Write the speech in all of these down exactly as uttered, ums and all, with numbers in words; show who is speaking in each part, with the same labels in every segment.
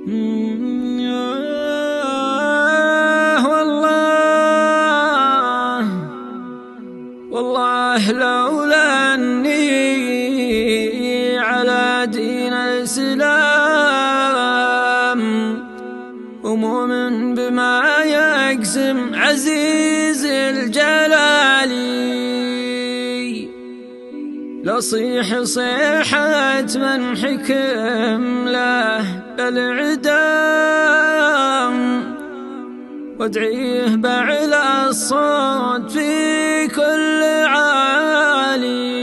Speaker 1: والله والله لولا أني على دين الإسلام ومؤمن بما يقسم عزيز الجلال لصيح صيحة من حكم له الإعدام وادعيه بعلى الصوت في كل عالي.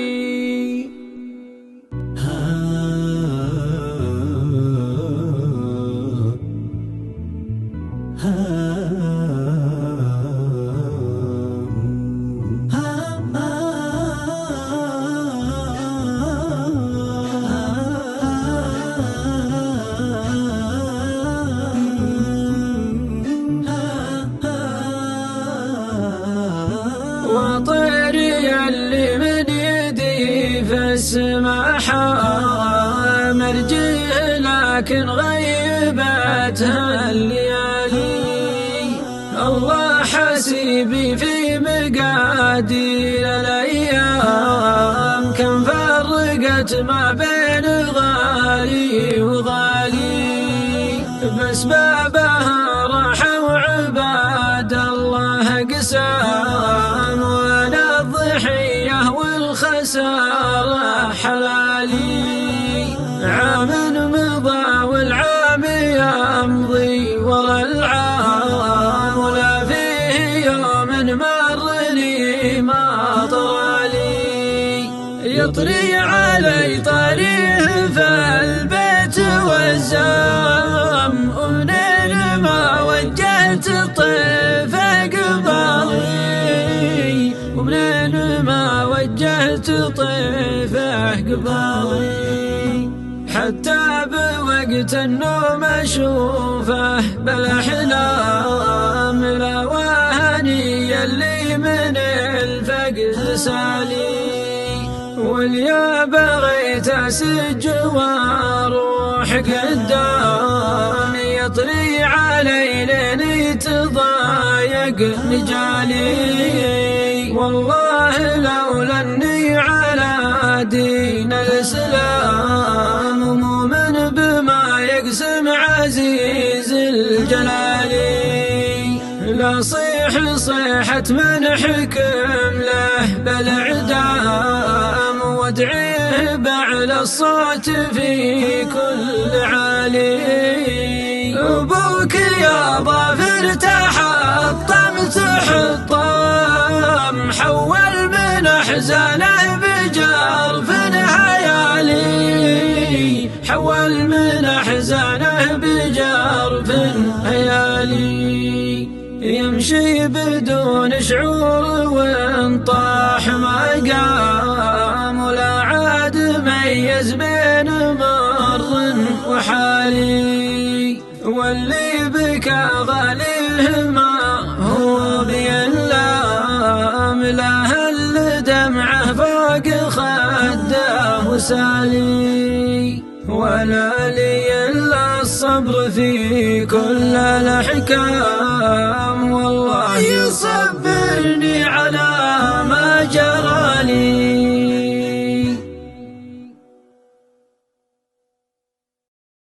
Speaker 1: وطيري اللي من يدي في السما حرام ارجيه لكن غيبتها الليالي. الله حسيبي في مقادير الأيام كم فرقت ما بين غالي وغالي بس بابها راح وعباد الله قسام وانا الضحية والخسارة حلالي. عام مضى والعام يمضي ورا العام ولا فيه يوم مر لي ما طرالي. يطري علي طريه في البيت والزام ومنين ما وجهت الطيف قبالي ومنين ما وجهت طيفه قبالي حتى بوقت النوم اشوفه بالاحلام لا وهني اللي من الفقد سالي. واليا بغيت اسج واروح قدام يطري علي لين تضايق رجالي. والله لولا اني على دين الاسلام مؤمن بما يقسم عزيز الجلال لا صيح صيحة من حكم له بالاعدام وادعيه بعلى الصوت في كل عالي. ابوك يا ظافر تحطم تحطم حول من احزانه بجرف هيالي حول من احزانه بجرف هيالي. يمشي بدون شعور وان طاح ما قام ولا عاد ميز بين مر وحالي. واللي بكى غاليه ما هو بينلام له الدمعه فوق خده وسالي. ولا لي إلا الصبر في كل الأحكام والله يصبرني على ما جرالي.